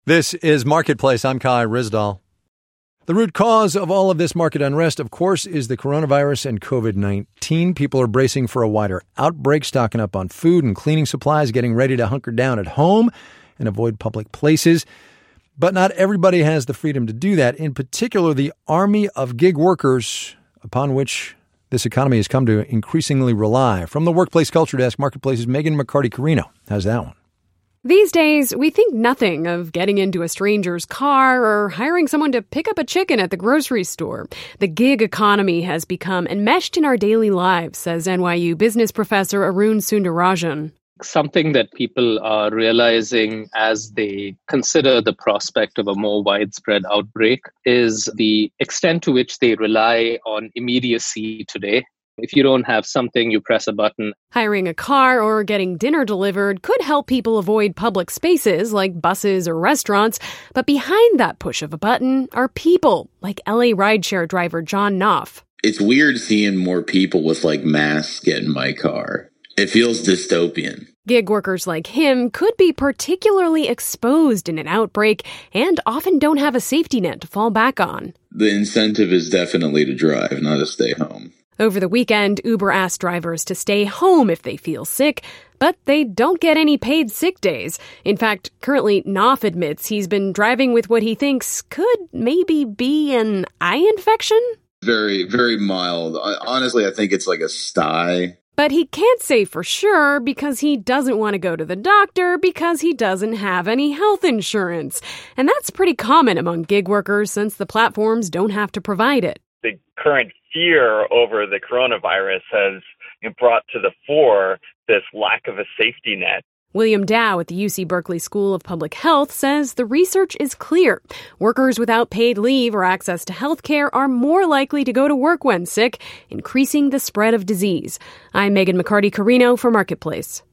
This is Marketplace. I'm Kai Ryssdal. The root cause of all of this market unrest, of course, is the coronavirus and COVID-19. People are bracing for a wider outbreak, stocking up on food and cleaning supplies, getting ready to hunker down at home and avoid public places. But not everybody has the freedom to do that, in particular the army of gig workers upon which this economy has come to increasingly rely. From the Workplace Culture Desk, Marketplace's Megan McCarty-Carino has that one. These days, we think nothing of getting into a stranger's car or hiring someone to pick up a chicken at the grocery store. The gig economy has become enmeshed in our daily lives, says NYU business professor Arun Sundararajan. Something that people are realizing as they consider the prospect of a more widespread outbreak is the extent to which they rely on immediacy today. If you don't have something, you press a button. Hiring a car or getting dinner delivered could help people avoid public spaces like buses or restaurants. But behind that push of a button are people, like LA rideshare driver John Knopf. It's weird seeing more people with masks get in my car. It feels dystopian. Gig workers like him could be particularly exposed in an outbreak and often don't have a safety net to fall back on. The incentive is definitely to drive, not to stay home. Over the weekend, Uber asked drivers to stay home if they feel sick, but they don't get any paid sick days. In fact, currently, Knopf admits he's been driving with what he thinks could maybe be an eye infection. Very, very mild. Honestly, I think it's like a sty. But he can't say for sure because he doesn't want to go to the doctor because he doesn't have any health insurance. And that's pretty common among gig workers since the platforms don't have to provide it. The current fear over the coronavirus has brought to the fore this lack of a safety net. William Dow at the UC Berkeley School of Public Health says the research is clear. Workers without paid leave or access to health care are more likely to go to work when sick, increasing the spread of disease. I'm Megan McCarty-Carino for Marketplace.